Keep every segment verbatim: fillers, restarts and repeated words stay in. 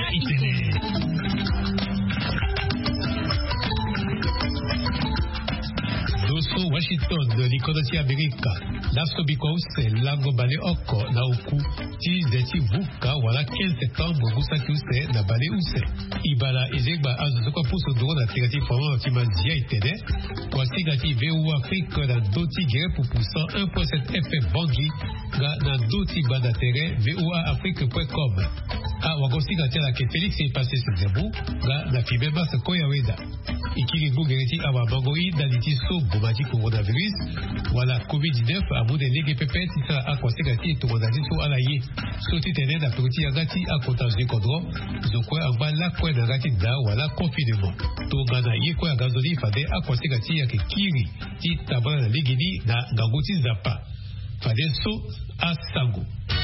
Dosso Washington de l'Iconotie America, l'Asobiko c'est Langobale Oko, Naoku, Ti Zeti Vuka, voilà quinze septembre, Busaki Use, Nabale Use. Ibala Ezegba Azoko Puso do na Tigati Fama Timazia Itene, Kwasigati V U Afrique, na Doti Gere pour poussant un virgule sept F M Bangui, na Doti Badatere, V U A Afrique point com. Ah, Wagosigati la ke Félix est passé ce début, na Fibeba Sekoyaweda. Ikirigo Gereti Awa Bangoi, Daliti So, Bomati Coronavirus, voilà covid dix-neuf, à bout de Ligue P P, Tissa a Kwasigati et Tomonadi So Alaye. Soti Tene, na Petit Agati, a Kotaji Kodro, Zokwe Amba, la Kwe Nagati Da, voilà confinement. Tongana Yekwe Agazoli, Fade, a Kwasigati, Yake Kiri, Ti Tabana Ligini, na Gangoti Zapa. Fade So, a Sango.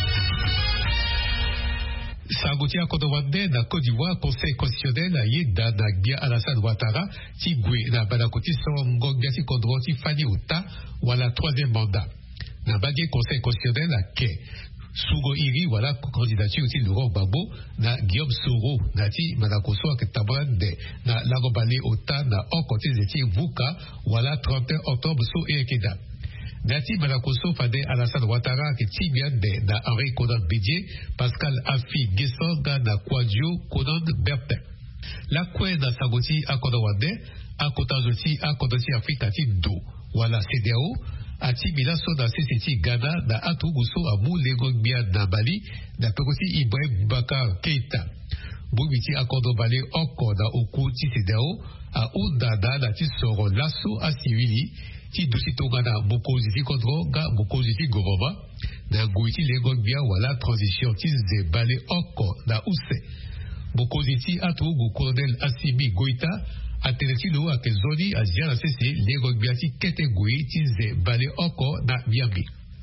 Sangotia Kodowande na Côte d'Ivoire, Conseil constitutionnel a Yeda na Gbia Alassane Ouattara, Tigwe na Banakoti Songo Gasi Kodro Tifani Outa, voilà troisième mandat. Na Bagé Conseil constitutionnel a Ke. Sougo Iri, voilà candidature aussi de Laurent Gbagbo, na Guillaume Soro, na Ti Manakoso ak Tabrande, na Lagobale Ota, na Okote Zeti Vuka, voilà trente et un octobre So Ekeda. Nati Malakoso Fade Alassane Ouattara ke Timiande na Henri Conan Bédier, Pascal Afi Gesonga na Kwadjo Conan Bertin. La Kwe na Sagoti a Kodawande, a Kotajoti a Kodoti Afrika Ti Do, wala C D A O, a Ti Milaso na C C T Ghana na Atuguso a Mou Legogbia na Mali, na Pekoti Ibrahim Bakar Keita. Boumiti a Kodobale Oko na Oku Ti C D A O, a Oudada na Ti Soro Lasso a Sivili, Ti Dusito Gana Bokoziti Kodro ga Bokoziti Goroma, na Gouiti Legogbia wala transition Ti Zebale Oko na Use. Bokoziti Atugu Colonel Asibi Goita, a Teletilo a Kezoni a Ziana Sese Legogbia Ti Kete Gui Ti Zebale Oko na Miami.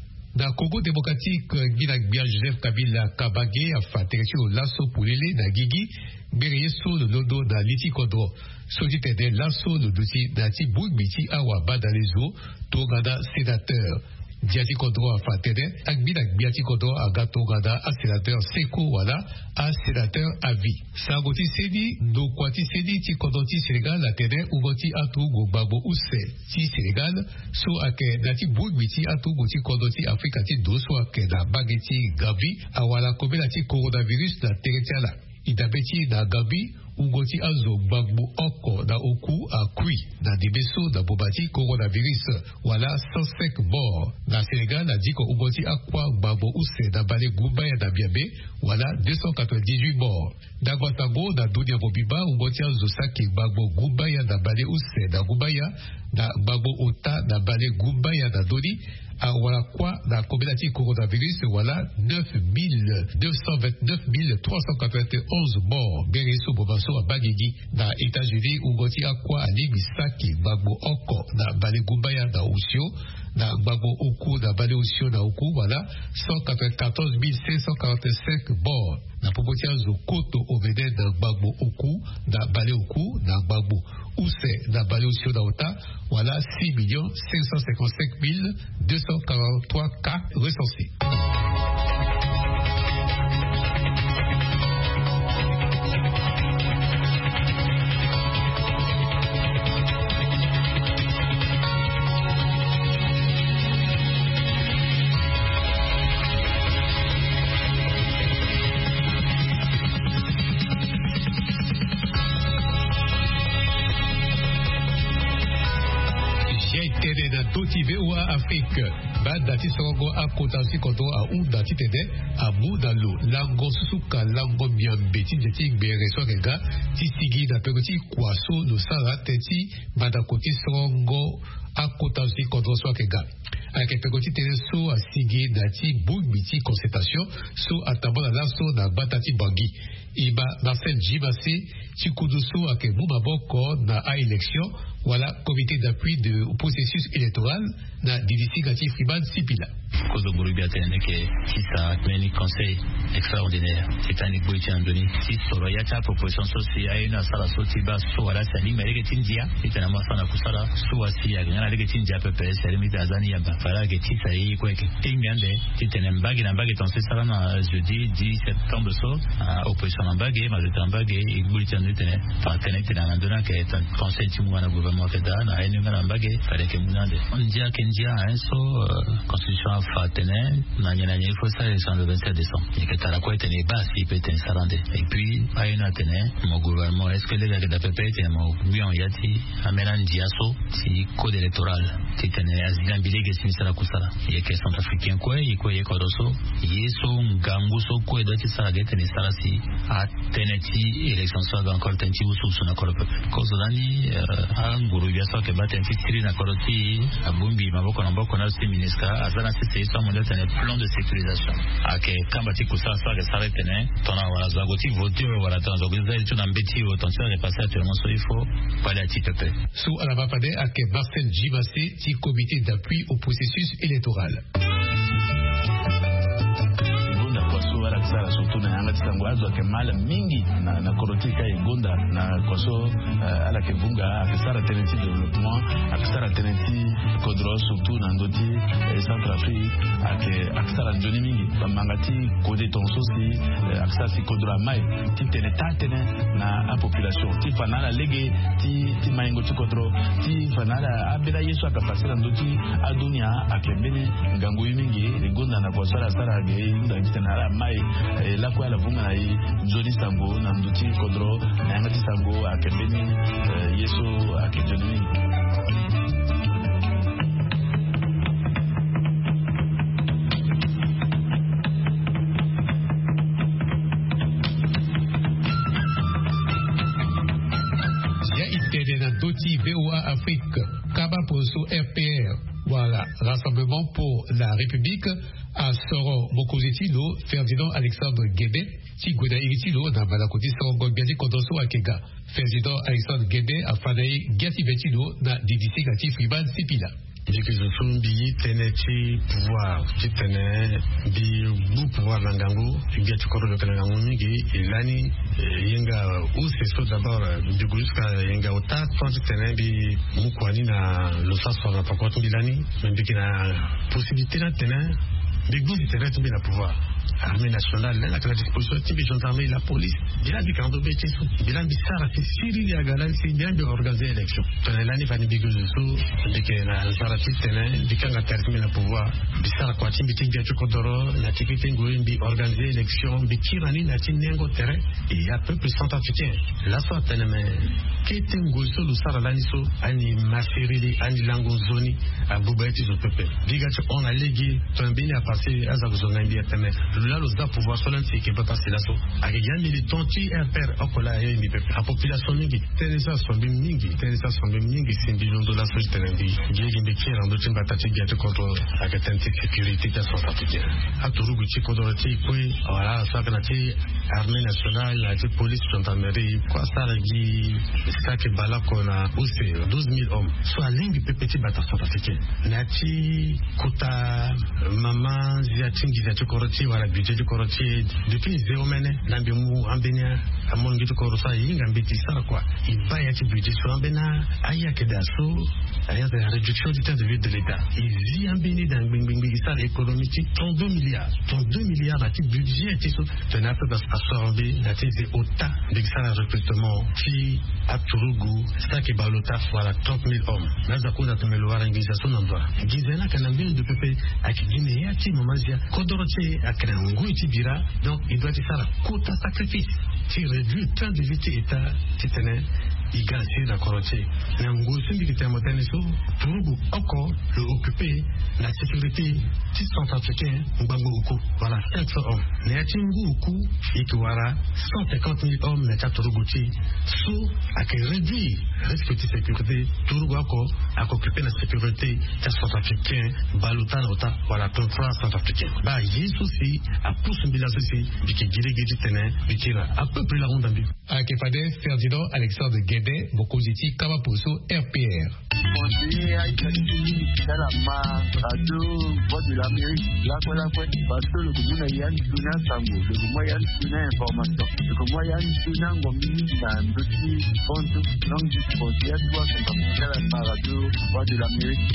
Na Congo démocratique, Guinagbia Joseph Kabila Kabage a fait Teletilo Lasso Poulele na Gigi, Bereyeso le Lodo na Liti Kodro. Sojite de Lasso le Dusi na Ti Boumiti Awaba dans les eaux, Togada sénateur. Diati Kodro a Fatene, Agbinak Biati Kodro a Gatogada a sénateur Seko Wala a sénateur Avi. Sangoti Sedi, no Kwati Sedi, Ti Kodoti Sénégal, a Tene, Ugoti Atugo Babo Ousse, Ti Sénégal, So Ake, Nati Boumiti Atugo Ti Kodoti Afrika Ti Doso Ake, na Bageti Gavi, Awala Kobela Ti Coronavirus na Teretiala. Idabeti na Gabi, Ugoti Azo Bagbu Oko na Oku a Kui, na Dibeso na Bobati Coronavirus, wala cent cinq morts. Na Sénégal, na Diko Ugoti Akwa Babo Use na Bale Gumbaya na Biabe, wala deux cent quatre-vingt-dix-huit morts. Na Guatango, na Dunia Bobiba, Ugoti Azo Saki Bagbo Gumbaya na Bale Use na Gumbaya, na Bagbo Ota na Bale Gumbaya na Doni, a wala kwa na Kombinati Coronavirus, wala neuf mille deux cent vingt-neuf mille trois cent quatre-vingt-onze morts. Bereso Bobaso a Bagigi, na États-Unis, Ugoti Akwa Ali Misaki, Bagbo Oko na Bale Gumbaya na Usio, na Bagbo Oku na Bale Usio na Oku, wala cent quatre-vingt-quatorze mille cinq cent quarante-cinq morts. Na Popotia Zokoto Ovede na Bagbo Oku, na Bale Oku, na Bagbo Use na Bale Usio na Ota, voilà six millions cinq cent cinquante-cinq mille deux cent quarante-trois cas recensés. Doti V U A Afrique, Badati Songo a Kotansi Koto a Undati Tede, a Moudalo, Lango Susuka, Lango Miambeti, Jeti Bereso Rega, Tistigi da Pegoti, Kwaso, no Sara, Teti, Badakoti Songo a Kotansi Koto Swakega. Avec Pegoti Tereso a Sigi, Dati, Boumiti, Concertation, So a Tabona Lasso, na Batati Bangi. Iba Marcel Jimase, Chikuduso a Kemumaboko, na A élection, voilà comité d'appui de au processus électoral na D D C Gati Friban Sipila. Cause de Bourubia Teneke, qui ça meni conseil extraordinaire. C'est un égoïtien Andoni. Si Soroya ta proposition sociale, une sala sotiba, soit la saline, mais les Tindia, c'est un amant à Kusara, soit si à Gana, les Tindia P P S, elle met à Zania, Bafara, Getty, ça y est, quoi que Tingande, Titenemba, et Nambag est en Cessaran, jeudi dix septembre, so, opposition en bague, mais le Tambag et Égoïtien de Tene, par Tenete dans l'Andona, qui est un conseil Timouana gouvernement fédéral, à Enuman Bagé, fallait que Mounande. On dit à Kendia, un saut, constitution Fatene, Nanyanané, il faut ça, le vingt-sept décembre. Et que Tarakwa était né bas, si peut être sarandé. Et puis, à une Athénée, mon gouvernement, est-ce que les gars de la P P étaient mon oui en yati, à Mélan Diasso, si code électoral, qui était né à Zilambile, qui est Sara Kusara. Il y a que centrafricain, quoi, il y a quoi, il y a Kodoso, Yeso, Ganguso, quoi, d'autres Saragé, et Sarasi, à Teneti, élection soit encore Tenti ou sous son accord. Cause d'Ani, à Gouroubiaso, qui bat un fixiri, Nakoroti, à Bumbi, Maboko, Namboko, Nasi, Ministra, à Zanasi, c'est ça, mon plan de sécurisation. À que Kambati Koussa, ça, que ça retenait, ton a Zagoti, voté, voilà, ton Zagoti, tu n'as bêti, ton soeur est passé actuellement, il faut pas aller à T P P. Sous à la Vapade, à que Marcel Jimassé, qui comité d'appui au processus électoral. Surtout na yanga titangoazo ke mala mingi na na korotika igonda na kwaso ala ke bunga akisara teneti development akisara teneti kodro surtout na ndoti Centrafrique ake akisara njoni mingi bamangati kode tonso si akisara si kodro mai ti tene tatene na a population ti fanala lege ti ti maingo ti kodro ti fanala abela yesu akapasira ndoti adunia akembele ngangu mingi igonda na kwaso ala sara ge inda kitana mai la kwa la vunga na Joni Sango na Nduti Kodro na Yangati Sango akembeni Yesu akejoni. J'ai été dans Doti V O A Afrique, Kaba Poso R P R, voilà, Rassemblement pour la République. À Soro Mokozitino, Ferdinand Alexandre Guédé, Tigouda Iritino, dans Malakoti Sorongo Biasi Kondoso Akega. Ferdinand Alexandre Guédé a Fanaï Gati Betino, dans D D C Gati Friban Sipila. Diki zosun bi tene ci pouvoir ci tene bi bu pouvoir langangu bi ci koro de langangu mingi ilani yenga ou c'est so d'abord du jusqu'à yenga ota quand tene bi mukwani na lo sa so na pakot bilani même bi na possibilité na tene bi bu tene bi na pouvoir armée nationale là la disposition type gendarmerie la police bila bi kando be ci bila bi sara ci siri ya galan ci bien de organiser élection tene lani fani bi guzu dike na sara ci tene dikanga termine na pouvoir bi sara kwa ci bi ti ja ko doro na ci ki ngo bi organiser élection bi kirani na ci nengo terrain et à peuple centrafricain la soit tene me kete ngo so lu sara lani so ani masiri ani lango zoni a bubaiti zo peuple diga ci on a légui tombini a passé à za zona bi tene là le da pouvoir solan c'est que pas passer là so a gagner les tonti R P R okola et mi peuple la population mingi tene ça son bi mingi tene ça son bi mingi c'est billion dollars so tene bi gege bi kira ndo timba tati gate contre la tente sécurité de centrafricain a turugu ci kodorati koi voilà ça kana ci armée nationale la police gendarmerie quoi ça gi ça que balako na aussi douze mille hommes soit lingi petit bata centrafricain nati kuta maman ziatingi ziatu koroti wala budget du koroti depuis zéro mene nambi mu ambenia amon gitu korosa yinga mbiti sara quoi il va y a budget sur ambena aya que dasso aya de réduction du temps de vie de l'état il y a ambeni dans bing bing bing ça économique trente-deux milliards trente-deux milliards la type budget et tout tenait peu parce que sorbi la tête autant de ça recrutement qui a turugu ça qui balota voilà trente mille hommes là za kuna tumeloa organisation ndoa gizena kana mbili de pepe akigine yati mamazia kodoroche akrangu itibira donc il doit faire la cote à sacrifice qui réduit le temps de vie état titane il gagne la corotie n'angoisse qui était montagne so turugu encore le occuper la sécurité ti centrafricain mbango uku voilà cinq cents hommes n'yati nguku ikiwara cent cinquante mille hommes n'yata turugu ti so ak réduire risque de sécurité turugu encore ak occuper la sécurité ti centrafricain balutan ota voilà trois centrafricain ba yesu si a pousse mbila ceci biki girege ti tene bikira à peu près la ronde ambi à Kefade Ferdinand Alexandre Guédé Bede Bokoziti Kamaposo R P R. Conseiller Aïkani Salama Radio Voix de l'Amérique la quoi la quoi parce que le commun Yann Tuna Sango le commun Yann Tuna information le commun Yann Tuna Ngomini na ndoti compte langue du conseiller toi Salama Radio Voix de l'Amérique.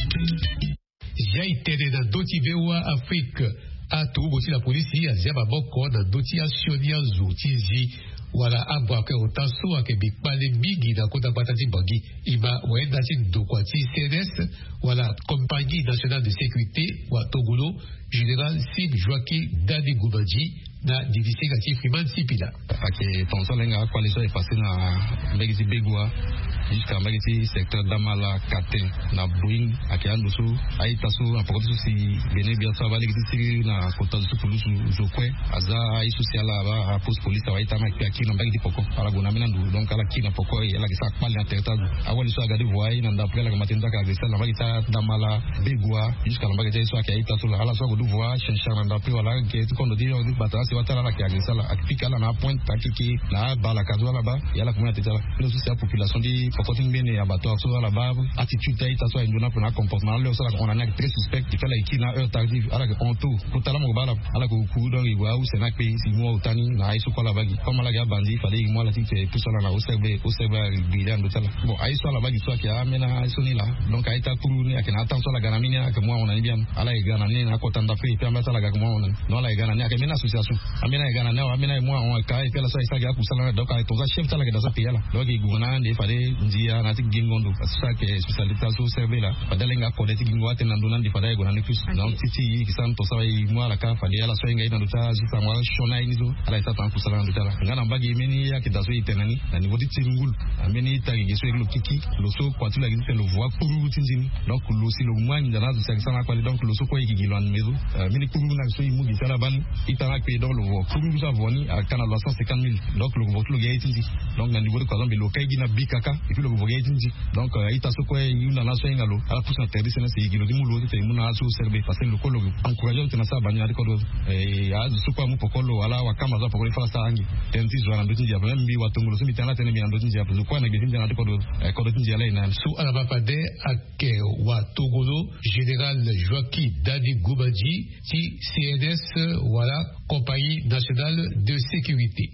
Jaitene na ndoti bewa Afrique atu aussi la police ya zeba boko na ndoti asionia zutizi wala abwa ke otaso ake bikpale bigi na kota patati bangi iba wenda tin dokwati C N S wala compagnie nationale de sécurité wa Togolo général Sib Joaquim Dadi Goubanji na division kati Freeman Sipila ake tonso lenga coalition est passé na mbegisi begwa jusqu'à mbegisi secteur Damala Katen na Boeing ake andoso ai taso na pokoto si bene bia so bali gisi na kota su pulusu jokwe aza ai sociala ba post police wa itama ki na mbegisi poko ala gona mina ndu donc ala ki na poko ela gisa pali na territoire awali so agadi voai na ndapre la matenda ka gisa na mbegisi Damala begwa jusqu'à mbegisi so ake ai taso ala so godu voai chercher na ndapre wala ke kondo di batasi watala la ki agisa la akifika la na point takiki na bala kazo la ba yala kumuna tetala no so la population di pokotin bene abattoir so la ba attitude ta ita so indona pour na comportement le so la on a un très suspect qui fait la qui na heure tardive ala on tout kutala mo bala ala ko ku do riwa ou c'est na pays si mo utani na iso kwa la bagi comme la ga bandi fallait moi la tique tout ça na au serve au serve bilan de tala bon aiso la bagi so ki amena aiso ni la donc aita kuru ni akina attention la ganamini ak moi on a bien ala e ganani na ko tanda fe pe ambasa la ga moi on non la ganani ak mena association amena ganani amena moi on ka e la so isa ga kusala donc ai tonga chef tala ga sa pe la donc i guvernant de fallait ndia na tique gingondo ça que spécialité so serve la padalenga ko de tique ngwate na ndona ndi fadai gona ni plus donc titi kisanto sa i moi la ka fadai ala so ngai na ndota juste moi shona inizo ala isa tan kusala ndota ngana mbagi meni ya kidaso itenani na niveau de tingul ameni tagi geso lo kiki lo so kwa tu la gise lo voix kuru tinzini donc lo si lo mwani ndana zo sa sana kwa donc lo so ko igilo an mezo meni kuru na so imu gisala ban itana pe donc lo voix kuru sa voni à canal cent cinquante mille donc le voix lo gaiti donc na niveau de kwa zambe lo kai gina bikaka et puis le voix gaiti donc ita so ko yuna na so ngalo ala pusa terdi sena se igilo dimu lo te muna so serbe parce que le ko lo encourager tena sa banya ko do eh ya so kwa mu pokolo ala wa kama za pokolo fa sa angi tenti zo na ndo tinja ba mbi wa tongolo so mitana tena mi ndo tinja zo kwa na gidi na ko do ko do tinja la ina su ala bapade ake wa Togolo général Joaquim Dadi Goubanji ti C N S wala compagnie nationale de sécurité.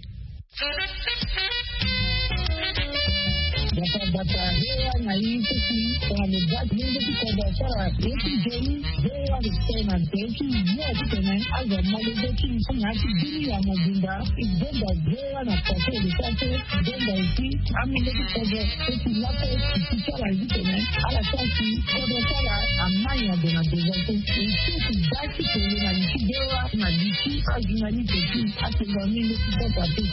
Data data hewa na hizi kwa mabati mingi kwa biashara yetu jeni hewa ni tena teki yote tena aza malizeti na kidini ya mabinda igenda hewa na kwa kweli sasa igenda hivi amileki kwa yetu lapo kichara hivi tena ala sasa kwa biashara amanya dona dezato isi basi kwa na hewa na diki azina ni teki atenga mingi kwa tatu.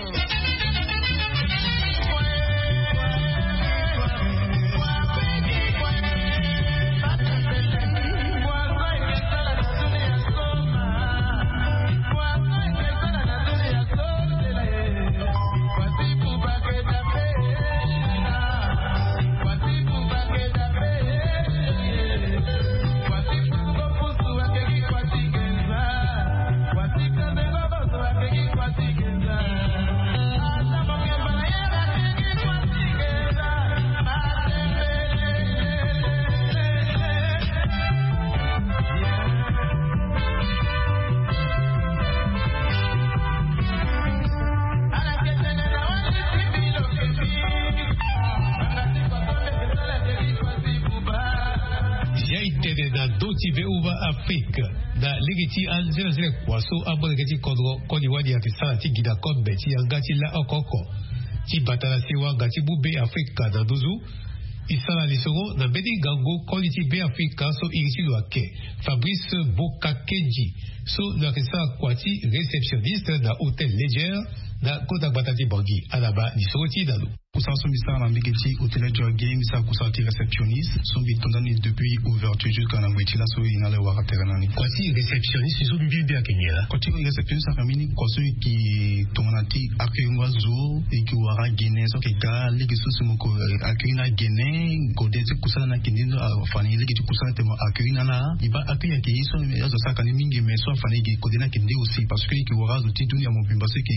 Afrique na ligiti anzela zile kwaso abo ligiti kodro kodi wadi ya kisana ti gida kombe ti angati la okoko ti batala siwa ngati bube Afrika na duzu isala lisongo na bedi gango kodi ti be Afrika so iriti lo ake Fabrice Bokakeji so na kisana kwati réceptionniste na hôtel Léger na kota batati bangi alaba lisongo ti dalu kusa sombi sa na mbigeti hôtel Jogging sa kusa ti réceptionniste sombi tondani depuis ouverture jusqu'à la moitié la so ina le wara teranani kwati réceptionniste so mbi be akenya kwati réceptionniste sa famille kwaso ki tonati akengwa zo e ki wara Guinée so ke ga legi so sumo ko akina Guinée ko de kusa na kindindo afani legi kusa te mo akina na iba akina ki so ya zo sa kanini mingi mais so afani ki ko de na kindi aussi parce que ki wara zo ti dunia mo bimba se ki na devant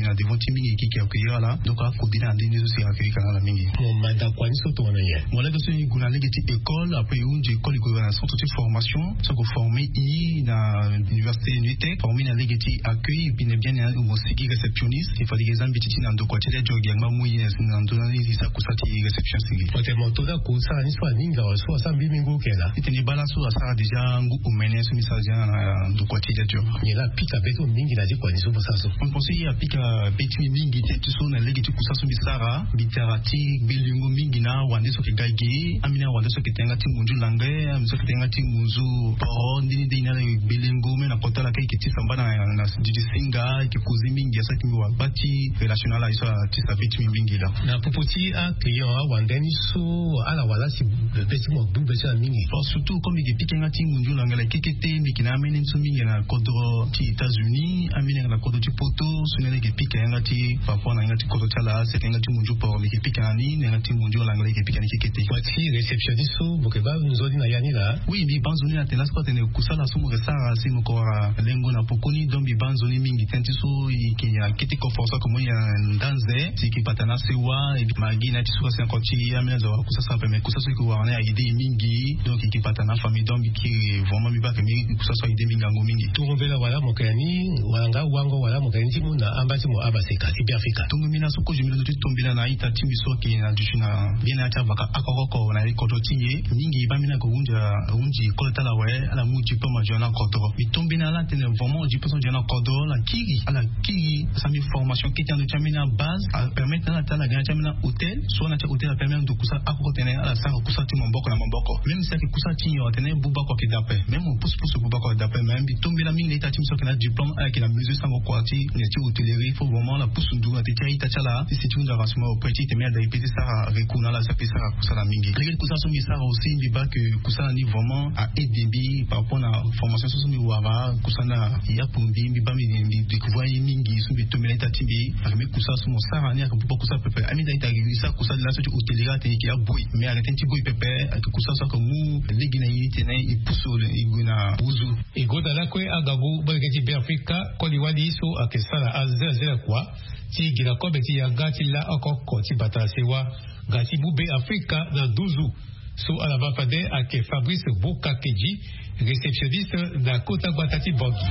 mingi qui qui accueillir là donc à coordonner en dini aussi accueillir kana mingi mon mandat quoi ni soto wana ye moi là que c'est une école après une école de gouvernance de formation ça que former i na université unité former na legati accueil puis bien au sigi réceptionniste il faut des gens petit dans de côté de également moyen dans donner ça que ça ti réception sigi peut-être toda ko ça ni soit ninga soit ça bimingo kela iteni bala so ça déjà ngu umene so message na de côté de jo ni la pika beto mingi la quoi ni so ça so on pense il y a pika beti mingi te so na legati ku ça so bisara bitarati bilingo mingi na wande so kigagi amina wande so kitenga ti munju langue am so kitenga ti munju poro ndini dina bilingo me na kota la kai kiti samba na na didi singa ki kuzi mingi ya saki wa bati relationnel iso ti sa beti mingi la na popoti a client a wande ni so ala wala si beti mo du beti mingi surtout comme il pikenga ti munju langue la kekete mi kina amene so mingi na kodro ti États-Unis amene na kodro ti poto sunele ki pikenga ti papa na ngati kodro tala se kenga ti munju poro mi ki pikani na ti munju langue la ki pikani kekete wati réceptionniste so bokeba nzodi na yani la oui mi banzoni na tena sport ne kusala so mo resara si mo ko lengo na pokoni dombi banzoni mingi tenti so ki ya kiti ko força comme ya ndanze si ki patana sewa e magi na ti so se nkoti amena zo kusasa pe me kusasa ko wana ya ide mingi donc ki patana famille dombi ki vraiment mi ba ke mi kusasa ide mingi ngo mingi to robela wala mo kani wanga wango wala mo kani ti muna ambati mo abase ka ti Afrika to mi na so ko jumelo ti tombela na ita ti mi so ki na dushina bien ata vaka akoko na ko to tinye mingi ba mina ko unja unji ko tala we ala muji pa ma jona ko to mi tombina la tene vraiment du person jona ko do la kiri ala kiri sa mi formation qui tient de chamina base à permettre na tala ga chamina hôtel so na ta hôtel a permettre de kusa akoko tene ala sa kusa ti mboko na mboko même si kusa ti yo tene buba ko ki dape même on pousse pousse buba ko dape même bi tombina mingi leta ti so kana diplôme avec la mesure sans ko kwati ni ti hôtellerie faut vraiment la pousse ndu na te ti ta chala si c'est une avancement au petit te mais da ipete sa rekuna la sa pe sa kusa la mingi les kusa so mi sa aussi mi ba que kusa ni vraiment à aider par rapport à formation so mi wara kusa na ya pumbi mi ba mi découvrir mingi so mi tomela ta tibi avec kusa so mo sa ni ko kusa pepe ami da ita sa kusa la so hôtellerie te ki a boy mais avec un petit boy pepe avec kusa so ko mu legi na yi te na i puso i guna uzu e goda la ko agabu ba ke ti Afrika ko li wali so akesala azza zela kwa ti gira ko be ti ya gati la akoko ti batasewa gati bube Afrika na duzu so alaba fade ake Fabrice Bokakeji réceptionniste na Kota Batati Bogi.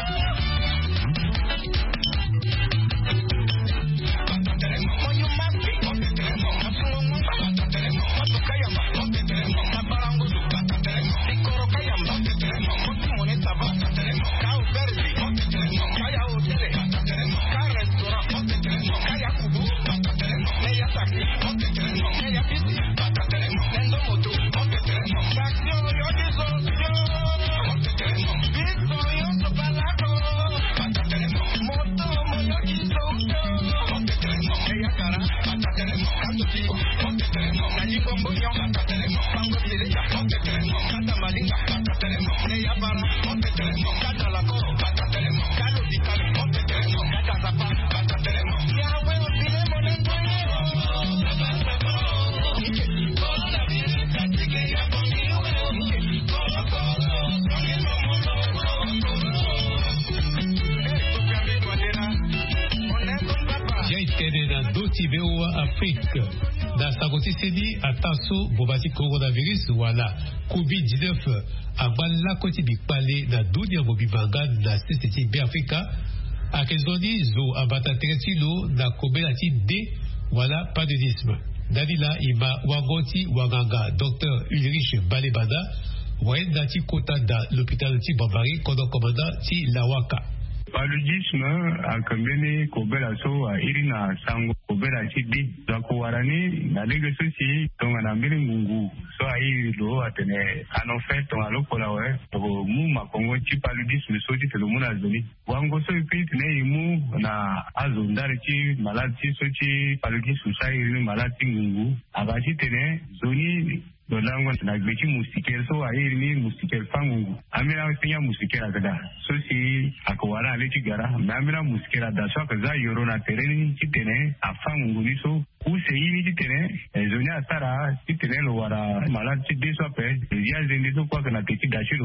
Afrique dans sa côté c'est dit attention bobati coronavirus wala covid dix-neuf abala côté bi parler na dunia bobi banga na C C T B Africa a kezoni zo abata tretilo na kobelati de wala paludisme dalila iba wagoti waganga docteur Ulrich Balebada wenda ti kota da l'hôpital ti Bambari kodo commandant ti Lawaka. Paludisme akambeni kobela so a irina sango kobela chidi za kuwarani na lege sosi tonga na mbili ngungu so a iri lo atene anofe tonga loko la we to mu makongo chi paludisme so ti telo muna zoni wango so ipiti ne imu na azo ndare chi malati so chi paludisme sa iri malati ngungu agachi tene zoni dolango na gbechi mustikel so ayi ni mustikel fangu amira tinya mustikel agada so si akwara ale chigara amira mustikel da so kaza yoro na tereni chitene afangu ni so use yi ni chitene ezonya sara chitene lo wara malati de so pe ya zende so kwa kana tiki dashiro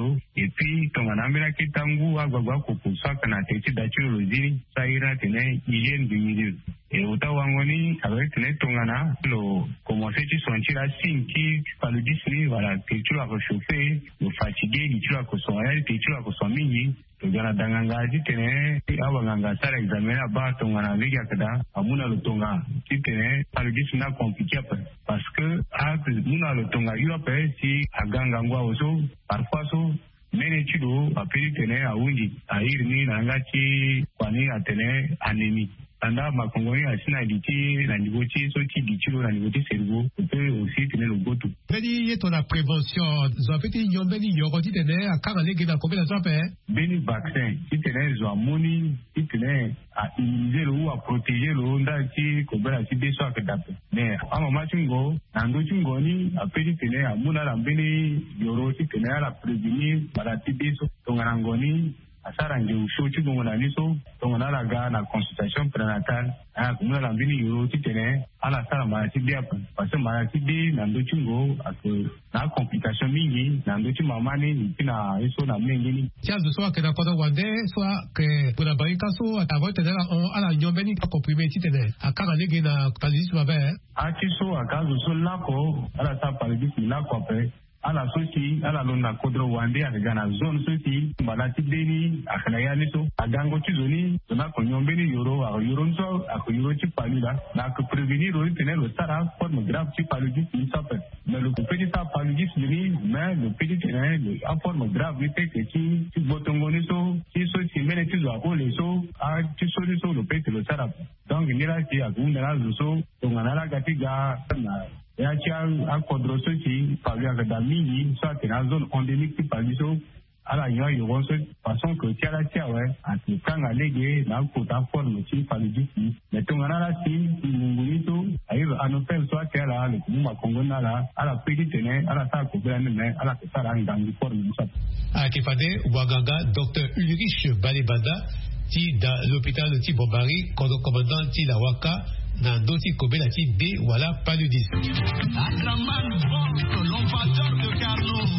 et puis ton anambela kitangu agwagwa kukuswa kana teti dachiro lozini saira tene hygiène du milieu et otawangoni avec tene tongana lo commencer tu sentir la signe qui paludisme voilà que tu vas réchauffer le fatigué tu vas consommer tu vas consommer togana dangangaji tene abanganga sara examena ba tongana liga kada amuna lo tonga tene paludisme na compliqué parce que a muna lo tonga yo pe si aganga ngwa oso parfois so mene chido apeli tene awundi airni na ngati kwani atene anémie anda makongoni asina diti na nivoti so ti dichiro na nivoti cerveau peut aussi tenir le goto beni yeto na prévention zo peti nyombeni yogoti tene akanga lege na kobela zo pe beni vaccin ti tene zo amoni ti tene a immuniser le ou à protéger le onda ti kobela ti beso akadape mais ama machingo na ndo chingo ni apeli tene amuna la beni yoro ti tene ala prévenir maladie beso tongana ngoni asara nge usho ti gongo na liso tongana la ga na consultation prénatale a kumuna la mbini yoro ti tene ala sara maladie bia parce que maladie bi na ndo chingo ako na complication mingi na ndo chi mamani ti na iso na mengi ni tia zo so ke na kodo wande so ke puna barika so avo tene on ala nyombeni ka comprimé ti tene akanga lege na paludisme ba a ti so akazo so lako ala sa paludisme lako pe ala sosi ala lona kodro wande akagana zone sosi malati deni akana yani so agango chizoni na konyombeni yoro a yoro nso akoyoro chi palula na ko prevenir ro tenir le sara forme grave chi paludisme ça peut mais le petit ça paludisme ni mais le petit tenir le en forme grave ni fait que chi chi botongoni so chi so chi mene chi zo akole so a chi so ni so le petit le sara donc ni la chi akunda la so tongana la gatiga na ya ci a kodroso ci palu akada mingi soit na zone endémique qui palu so ala yo yo wonso façon que ci ala ci awe ati kanga lege na ko ta forme ci palu disi mais to ngana la ci ngulito ayo anopel soit que ala le kuma kongona la ala pedi tene ala ta ko bela ne ala ko sara ndangi forme ça a kifade waganga docteur Ulrich Balibanda ti da l'hôpital de Tibobari commandant ti la waka na doti kobela ti B wala paludisme. Akraman Banque, l'ambassadeur de Carlo,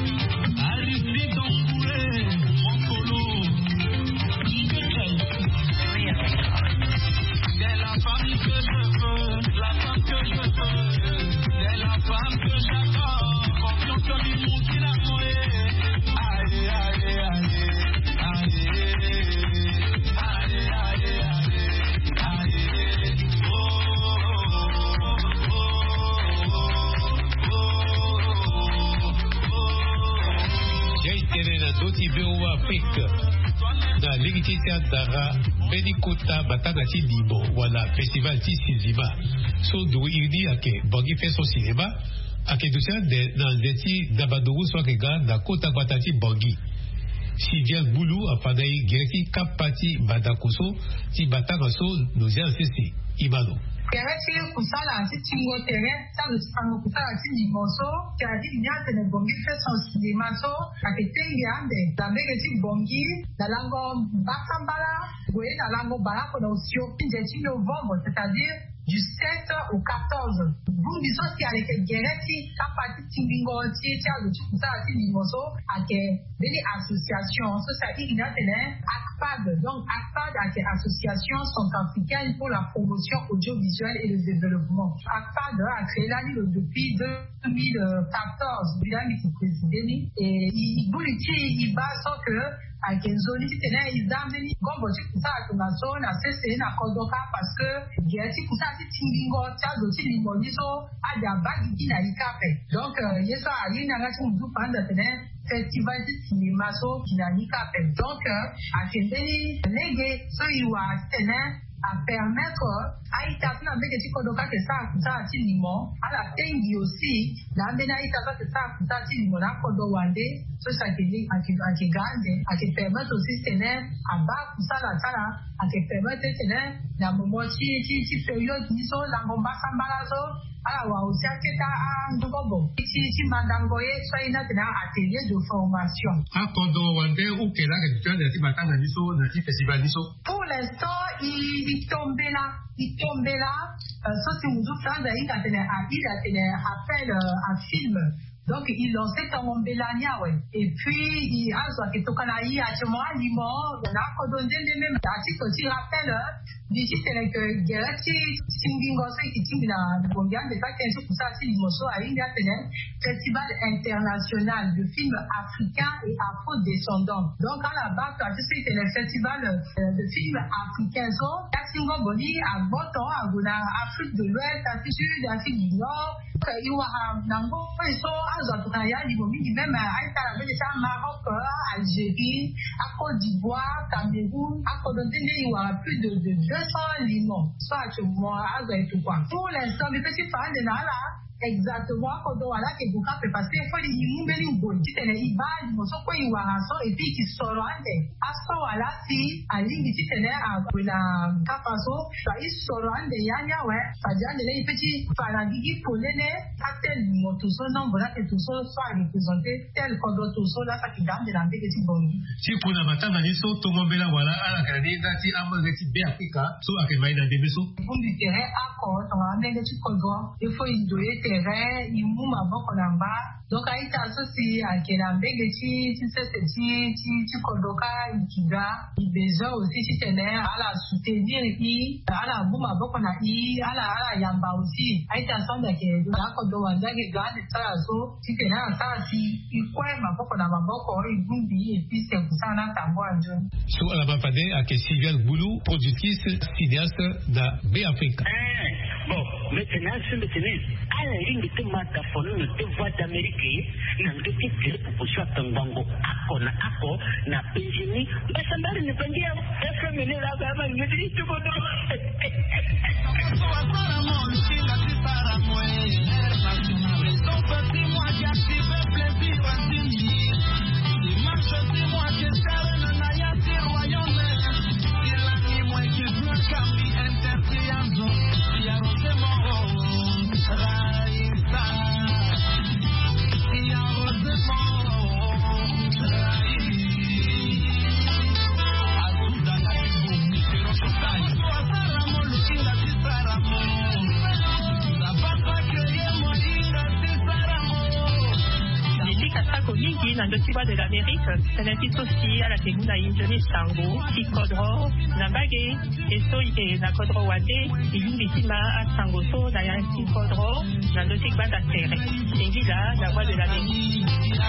Aristide Dongouré, Moncolo, c'est la femme que je veux, la femme que je veux, c'est la femme que j'adore, confiance en lui, mon qui l'a trouvé. Aïe, aïe, aïe, aïe, aïe, aïe, aïe, doti bewa Afrique na legitisia dara benikuta batanga ti libo wala festival ti Sinzima so do irdi ake bangi fait son cinéma ake dusia de na zeti dabadogu so ake ga na kota batati bangi si dial bulu afadai gereki kapati badakuso ti batanga so nozia sisi imano Kereti kusala ti tingo tere sa lo tipango kusala ti liboso ti adi nyate ne bongi fait son cinéma so ake tengi ande lambege ti bongi na lango basambala goye na lango balako na osio pinje ti novembre c'est-à-dire du sept au quatorze. Bungi so si aleke gereti kapati tingingo ti ti alo ti kusala ti liboso ake beni association so ça dit nyate ne A C P A D donc A C P A D ake association centrafricaine pour la promotion audiovisuelle et le développement. A C P A D a créé l'année depuis deux mille quatorze, bien qu'il président et il voulait il base que à Genzoni tena izameni gombo ti kusala to na so na sese na kodoka parce que geti kusala ti tingingo ta do ti limoni so ada bagi ti na ikape donc yeso ali na ngati mdu panda tena festival ti cinéma so ki na ikape donc a kendeni lege so iwa tena à permettre à Itapi na mbeke ti kodoka ke sa kusala ti limon ala tengi aussi na mbena Itapi ke sa kusala ti limon na kodo wande so sa ke li ake ake gande ake permettre aussi tene aba kusala tala ake permettre tene na momo ti ti ti période ni so la ngomba sambala so ala wa aussi ake ta a ndogobo ti ti mandango ye so ina tena atelier de formation a kodo wande ou ke la ke tu as ti batanga ni so na ti festival ni so pour l'instant il il tombe là, il tombe là. Euh, ça c'est une autre chose. Il a tenu à il a tenu appel à film Donc, il lançait ton Belania, ouais. Et puis, il a sorti tout canali à ce moment, limon, on a condamné les mêmes articles aussi, rappelle, d'ici, c'est que Gerati, Singing aussi, qui tient la Bombian, de fact, c'est pour ça, c'est l'imoso à une festival international de films africains et afro-descendants. Donc, à la base, c'était le festival de films africains. So, Singo Boni, à Boton, à Afrique de l'Ouest, Afrique du Sud, Afrique du Nord, il y a Nango, et so, Azotaya, Libomi, même à Maroc, Algérie, à Côte d'Ivoire, Cameroun, à Côte d'Ivoire, il y aura plus de, de deux cents limons. Soit tu vois, et tout quoi. Pour l'instant, mes petits fans de là, exactement, quand on a là, que vous avez passé, il faut les nouvelles lignes, tu sais, les ibanes, ils sont quoi, ils vont et puis qui sont là, à ce moment-là, si, à ligne, tu sais, à la capasso, ils sont là, des yanya, ouais, c'est-à-dire, les petits fanatiques pour les à tel tout ça, non, voilà, que tout ça soit représenté, tel qu'on doit tout ça, là, ça qui gagne de la bête, c'est bon. Si pour la matin, on a dit, so, tout le monde là, voilà, à la Canadienne, si, à mon équipe Béafrica, so, à quel moment, des maisons. Pour du terrain, accord, on a amené des trucs qu'on doit, il faut y doyer terrain, il mou ma boko namba. Donc, à ita associé à Kelambege, si, si, si, si, si, si, Kodoka, Ikiga, il besoin aussi, si tenait à la soutenir, i, à la mou ma boko na i, à la, à la yamba aussi. À ita sonde que, à Kodowanda, que garde ça, so, si tenait à ça, si, il quoi, ma boko na ma boko, il boubi, et puis c'est pour ça, là, t'as moi, John. So, à la mapade, à que Sylviane Boulou, productrice, cinéaste, da Béafrica. Bon, maintenant, ce maintenant, à la ligne de Matafono, de voix d'Amérique, n'a pas été pour choisir ton bango, ako na ako, na péjini, bah ça m'a ne pas dire, est-ce que mener la gamme, il me dit tout bon. Dans le Tiwa de l'Amérique, c'est un petit aussi à la Teguna Injoni Sango, qui Kodro, Nambage, et Soïe, na Kodro Wade, et Yungitima à Sangoso, d'ailleurs un petit Kodro, dans le Tigba d'Atere. C'est Gila, la voix de l'Amérique.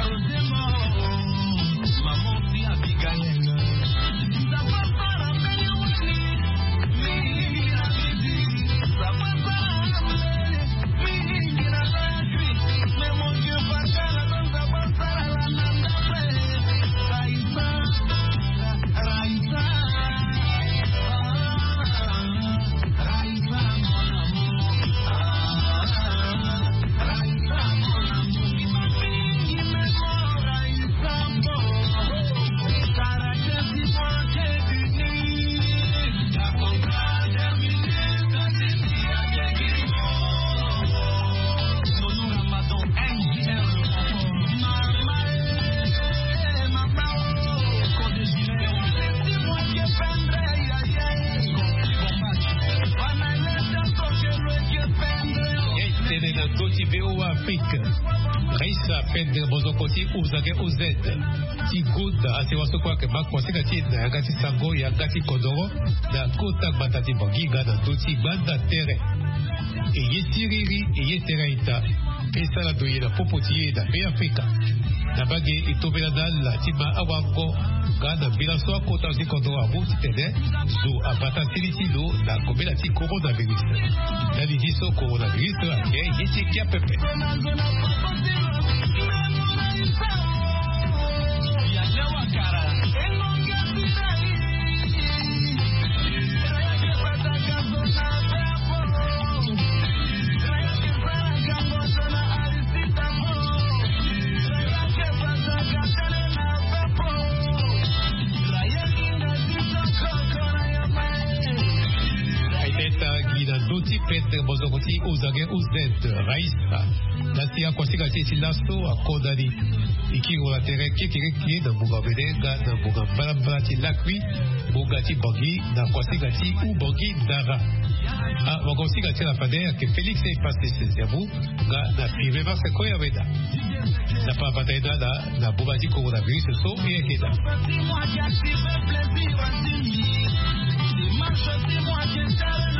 Raisa pende mozokoti uzage uzete tiguda asiwaso kwa ke makwasika ti na gati sango ya gati kodoro na kota batati bongiga na tuti banda tere e yetiriri e yeteraita esa la doye la popotiye da Béafrica na bage itobela dal tima awango gana bilaso kota zi kodoro abuti tene zo abata silitilo na komela ti coronavirus na lidiso coronavirus ake yeti kia pepe. Pente bozokoti uzage uzet raisa nasia kwasika titi laso akodani iki ulatere kikiriki na mugabede na mugambala ti lakwi mugati bogi na kwasika ti u bogi dara a wakosika ti la fadea ke Félix e passe seziamu ga na piveva sekoya veda na papateda na na bubati coronavirus so e ekeda C'est moi qui active le plaisir en moi qui